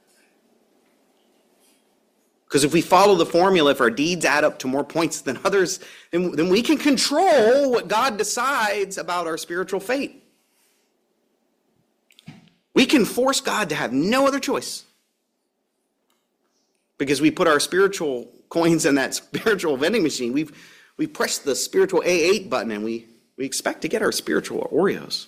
Because if we follow the formula, if our deeds add up to more points than others, then, then we can control what God decides about our spiritual fate. We can force God to have no other choice. Because we put our spiritual coins in that spiritual vending machine. We've, we pressed the spiritual A eight button and we, we expect to get our spiritual Oreos.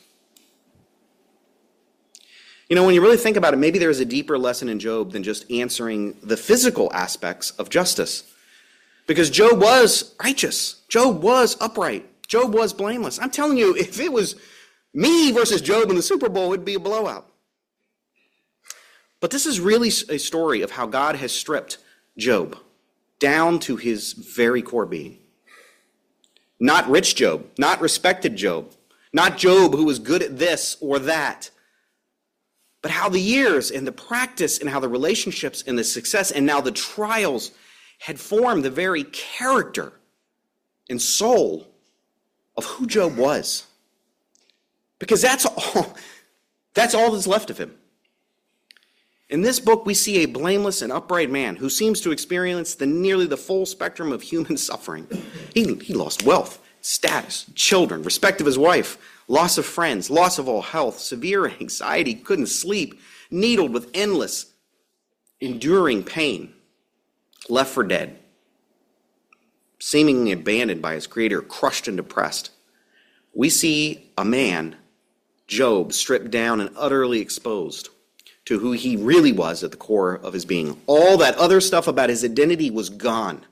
You know, when you really think about it, maybe there's a deeper lesson in Job than just answering the physical aspects of justice. Because Job was righteous. Job was upright. Job was blameless. I'm telling you, if it was me versus Job in the Super Bowl, it would be a blowout. But this is really a story of how God has stripped Job down to his very core being. Not rich Job, not respected Job, not Job who was good at this or that, but how the years and the practice and how the relationships and the success and now the trials had formed the very character and soul of who Job was. Because that's all, that's all that's left of him. In this book, we see a blameless and upright man who seems to experience the nearly the full spectrum of human suffering. He, he lost wealth, status, children, respect of his wife, loss of friends, loss of all health, severe anxiety, couldn't sleep, needled with endless, enduring pain, left for dead, seemingly abandoned by his creator, crushed and depressed. We see a man, Job, stripped down and utterly exposed to who he really was at the core of his being. All that other stuff about his identity was gone.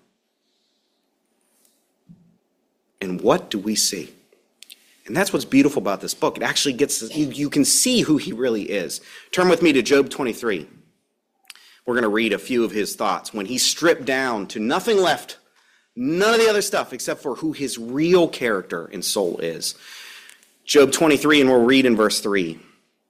And what do we see? And that's what's beautiful about this book. It actually gets, you, you can see who he really is. Turn with me to Job twenty-three. We're going to read a few of his thoughts when he's stripped down to nothing left, none of the other stuff except for who his real character and soul is. Job twenty-three, and we'll read in verse three.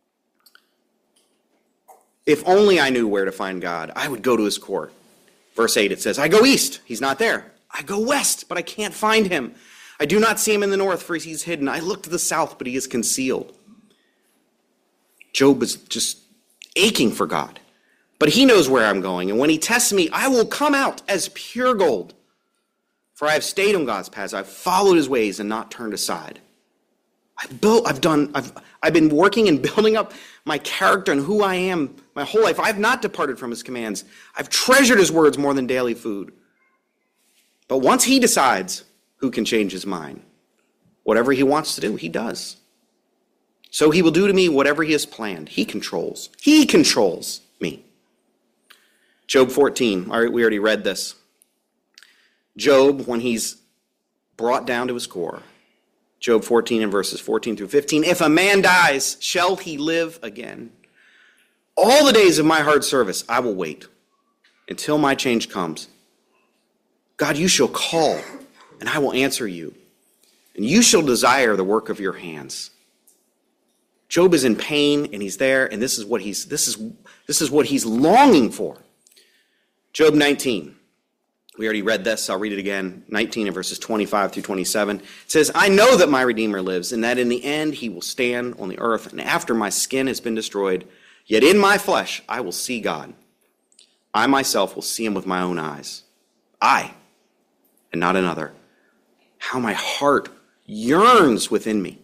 If only I knew where to find God, I would go to his court. Verse eight, it says, I go east, he's not there. I go west, but I can't find him. I do not see him in the north, for he's hidden. I look to the south, but he is concealed. Job is just aching for God. But he knows where I'm going, and when he tests me, I will come out as pure gold. For I have stayed on God's paths. I've followed his ways and not turned aside. I've built, I've done, I've, I've been working and building up my character and who I am my whole life. I've not departed from his commands. I've treasured his words more than daily food. But once he decides, who can change his mind? Whatever he wants to do, he does. So he will do to me whatever he has planned. He controls. He controls me. Job fourteen, all right, we already read this. Job, when he's brought down to his core, Job fourteen and verses fourteen through fifteen, if a man dies, shall he live again? All the days of my hard service, I will wait until my change comes. God, you shall call, and I will answer you, and you shall desire the work of your hands. Job is in pain, and he's there, and this is what he's this is this is what he's longing for. Job nineteen. We already read this. I'll read it again. nineteen and verses twenty-five through twenty-seven. It says, I know that my Redeemer lives, and that in the end he will stand on the earth, and after my skin has been destroyed, yet in my flesh I will see God. I myself will see him with my own eyes. I, and not another. How my heart yearns within me.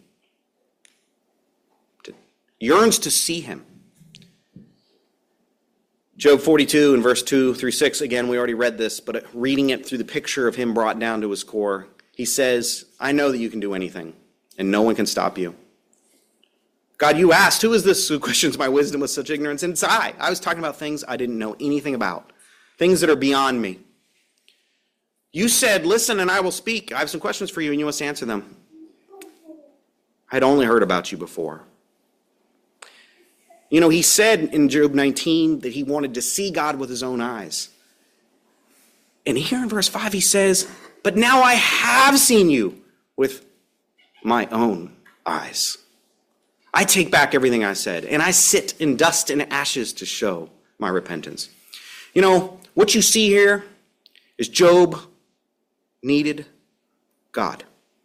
To, yearns to see him. Job forty-two and verse two through six, again, we already read this, but reading it through the picture of him brought down to his core, he says, I know that you can do anything, and no one can stop you. God, you asked, who is this who questions my wisdom with such ignorance? And it's I. I was talking about things I didn't know anything about, things that are beyond me. You said, listen, and I will speak. I have some questions for you, and you must answer them. I had only heard about you before. You know, he said in Job nineteen that he wanted to see God with his own eyes. And here in verse five he says, but now I have seen you with my own eyes. I take back everything I said, and I sit in dust and ashes to show my repentance. You know, what you see here is Job needed God.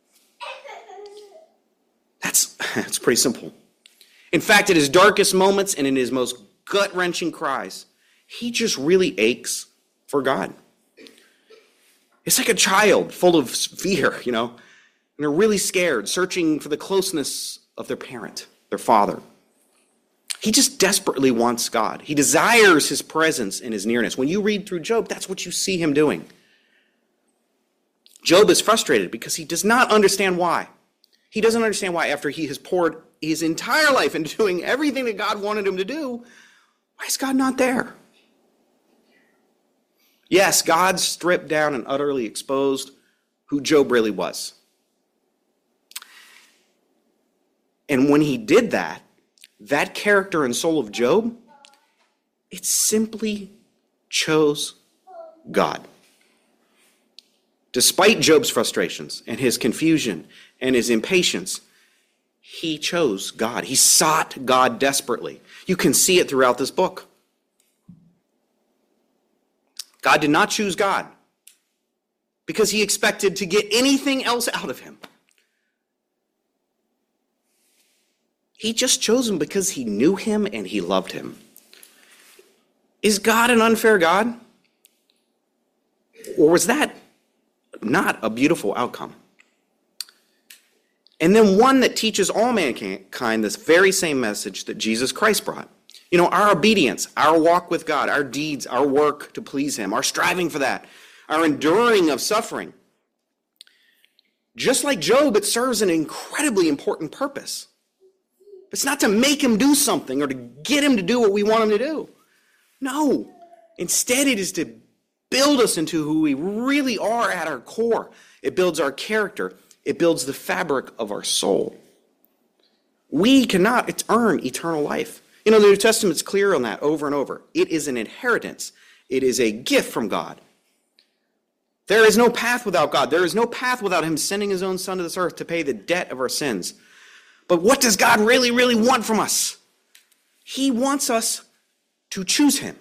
That's, that's pretty simple. In fact, at his darkest moments and in his most gut-wrenching cries, he just really aches for God. It's like a child full of fear, you know, and they're really scared, searching for the closeness of their parent, their father. He just desperately wants God. He desires his presence and his nearness. When you read through Job, that's what you see him doing. Job is frustrated because he does not understand why. He doesn't understand why after he has poured his entire life into doing everything that God wanted him to do, why is God not there? Yes, God stripped down and utterly exposed who Job really was. And when he did that, that character and soul of Job, it simply chose God. Despite Job's frustrations and his confusion and his impatience, he chose God. He sought God desperately. You can see it throughout this book. God did not choose God because he expected to get anything else out of him. He just chose him because he knew him and he loved him. Is God an unfair God? Or was that not a beautiful outcome? And then one that teaches all mankind this very same message that Jesus Christ brought. You know, our obedience, our walk with God, our deeds, our work to please him, our striving for that, our enduring of suffering. Just like Job, it serves an incredibly important purpose. It's not to make him do something or to get him to do what we want him to do. No. Instead, it is to build us into who we really are at our core. It builds our character. It builds the fabric of our soul. We cannot earn eternal life. You know, the New Testament's clear on that over and over. It is an inheritance. It is a gift from God. There is no path without God. There is no path without him sending his own son to this earth to pay the debt of our sins. But what does God really, really want from us? He wants us to choose him.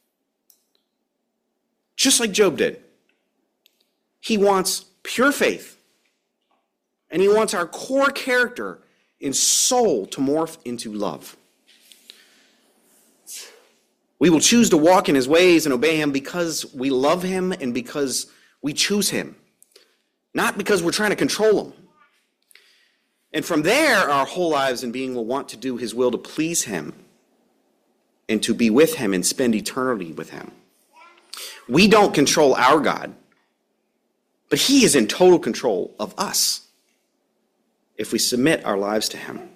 Just like Job did. He wants pure faith. And he wants our core character and soul to morph into love. We will choose to walk in his ways and obey him because we love him and because we choose him. Not because we're trying to control him. And from there, our whole lives and being will want to do his will to please him and to be with him and spend eternity with him. We don't control our God, but he is in total control of us if we submit our lives to him.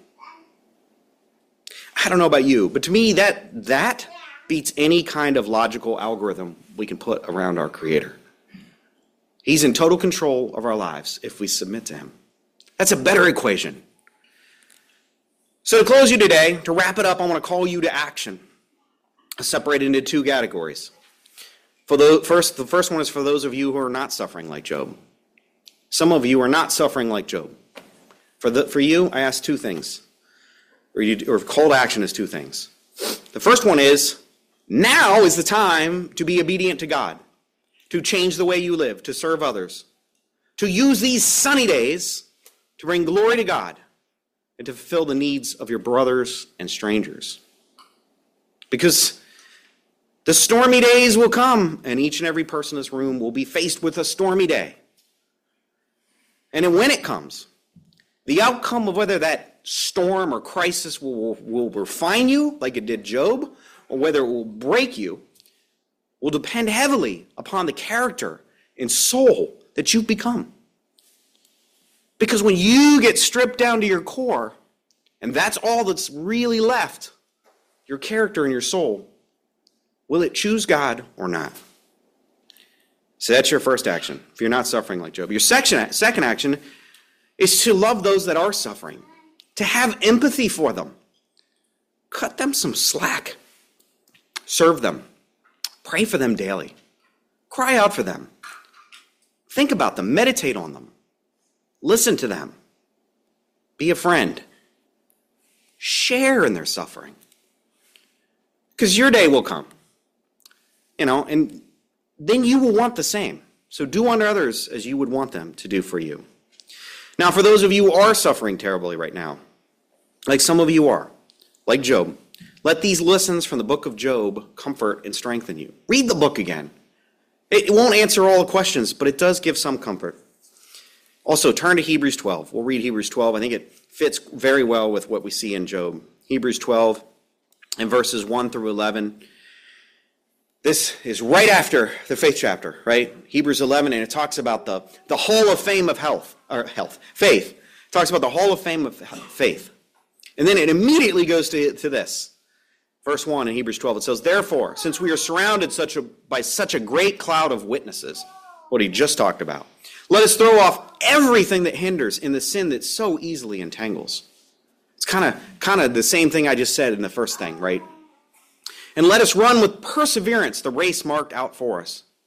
I don't know about you, but to me, that, that beats any kind of logical algorithm we can put around our Creator. He's in total control of our lives if we submit to him. That's a better equation. So to close you today, to wrap it up, I want to call you to action. Separated into two categories. For the first, the first one is for those of you who are not suffering like Job. Some of you are not suffering like Job. For the, for you, I ask two things. Or, you, or call to action is two things. The first one is, now is the time to be obedient to God, to change the way you live, to serve others, to use these sunny days to bring glory to God and to fulfill the needs of your brothers and strangers. Because the stormy days will come, and each and every person in this room will be faced with a stormy day. And then when it comes, the outcome of whether that storm or crisis will, will refine you, like it did Job, or whether it will break you, will depend heavily upon the character and soul that you've become. Because when you get stripped down to your core, and that's all that's really left, your character and your soul, will it choose God or not? So that's your first action, if you're not suffering like Job. Your second, second action is to love those that are suffering, to have empathy for them. Cut them some slack. Serve them. Pray for them daily. Cry out for them. Think about them. Meditate on them. Listen to them. Be a friend. Share in their suffering. Because your day will come. You know, and then you will want the same. So do unto others as you would want them to do for you. Now, for those of you who are suffering terribly right now, like some of you are, like Job, let these lessons from the book of Job comfort and strengthen you. Read the book again. It won't answer all the questions, but it does give some comfort. Also, turn to Hebrews twelve. We'll read Hebrews twelve. I think it fits very well with what we see in Job. Hebrews twelve and verses one through eleven. This is right after the faith chapter, right? Hebrews eleven, and it talks about the, the Hall of Fame of health, or health, faith. It talks about the Hall of Fame of faith. And then it immediately goes to, to this. Verse one in Hebrews twelve, it says, therefore, since we are surrounded such a, by such a great cloud of witnesses, what he just talked about, let us throw off everything that hinders in the sin that so easily entangles. It's kind of kind of the same thing I just said in the first thing, right? And let us run with perseverance the race marked out for us,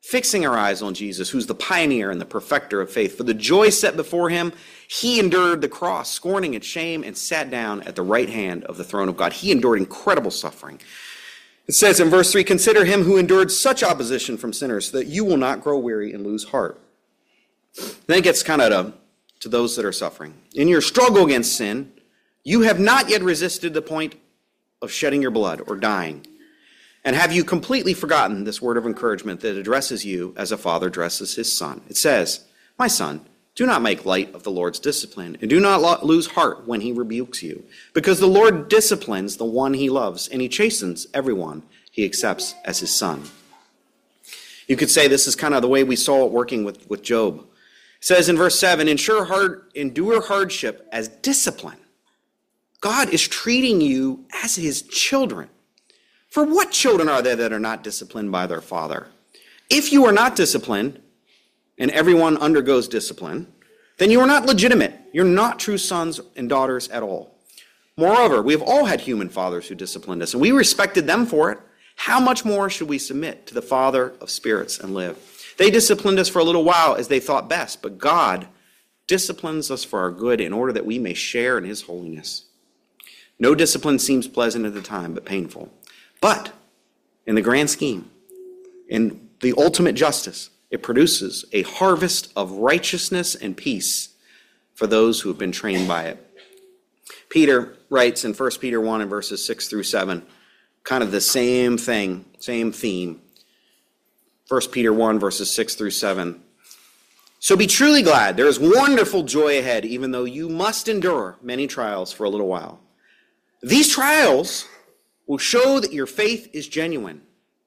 fixing our eyes on Jesus, who's the pioneer and the perfecter of faith. For the joy set before him, he endured the cross, scorning its shame, and sat down at the right hand of the throne of God. He endured incredible suffering. It says in verse three, consider him who endured such opposition from sinners, so that you will not grow weary and lose heart. Then it gets kind of to, to those that are suffering. In your struggle against sin, you have not yet resisted the point of shedding your blood or dying. And have you completely forgotten this word of encouragement that addresses you as a father addresses his son? It says, my son, do not make light of the Lord's discipline, and do not lose heart when he rebukes you, because the Lord disciplines the one he loves, and he chastens everyone he accepts as his son. You could say this is kind of the way we saw it working with, with Job. It says in verse seven, endure, hard, endure hardship as discipline. God is treating you as his children. For what children are there that are not disciplined by their father? If you are not disciplined, and everyone undergoes discipline, then you are not legitimate. You're not true sons and daughters at all. Moreover, we have all had human fathers who disciplined us, and we respected them for it. How much more should we submit to the Father of spirits and live? They disciplined us for a little while as they thought best, but God disciplines us for our good in order that we may share in his holiness. No discipline seems pleasant at the time, but painful. But in the grand scheme, in the ultimate justice, it produces a harvest of righteousness and peace for those who have been trained by it. Peter writes in First Peter one and verses six through seven, kind of the same thing, same theme. First Peter one, verses six through seven. So be truly glad. There is wonderful joy ahead, even though you must endure many trials for a little while. These trials will show that your faith is genuine.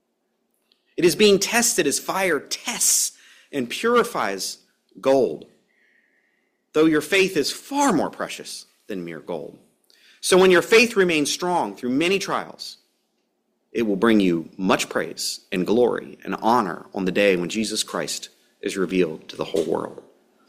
It is being tested as fire tests and purifies gold, though your faith is far more precious than mere gold. So when your faith remains strong through many trials, it will bring you much praise and glory and honor on the day when Jesus Christ is revealed to the whole world.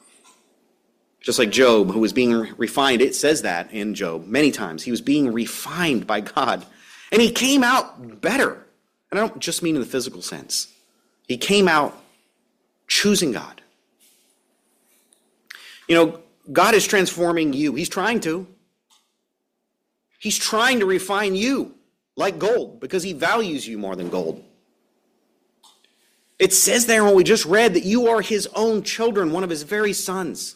Just like Job, who was being refined, it says that in Job many times. He was being refined by God, and he came out better. And I don't just mean in the physical sense. He came out choosing God. You know, God is transforming you. He's trying to. He's trying to refine you like gold because he values you more than gold. It says there when we just read that you are his own children, one of his very sons.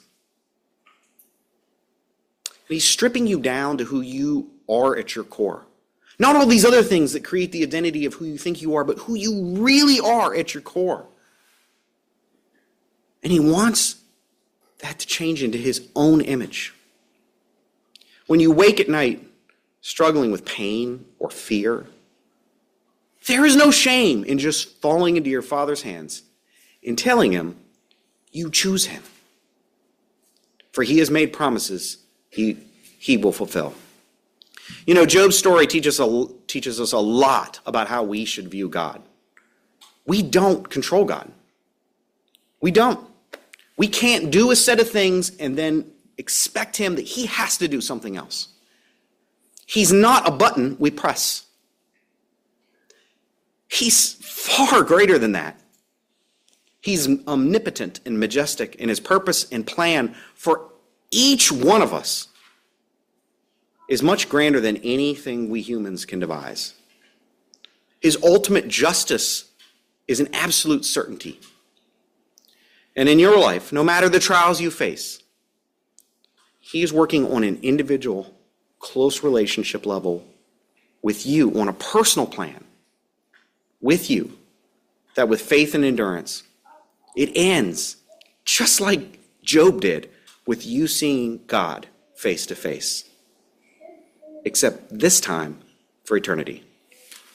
And he's stripping you down to who you are at your core. Not all these other things that create the identity of who you think you are, but who you really are at your core. And he wants that to change into his own image. When you wake at night struggling with pain or fear, there is no shame in just falling into your Father's hands and telling him you choose him. For he has made promises he, he will fulfill. You know, Job's story teaches, a, teaches us a lot about how we should view God. We don't control God. We don't. We can't do a set of things and then expect him that he has to do something else. He's not a button we press. He's far greater than that. He's omnipotent and majestic in his purpose and plan for each one of us is much grander than anything we humans can devise. His ultimate justice is an absolute certainty. And in your life, no matter the trials you face, he is working on an individual, close relationship level with you on a personal plan, with you, that with faith and endurance, it ends just like Job did with you seeing God face to face, except this time for eternity.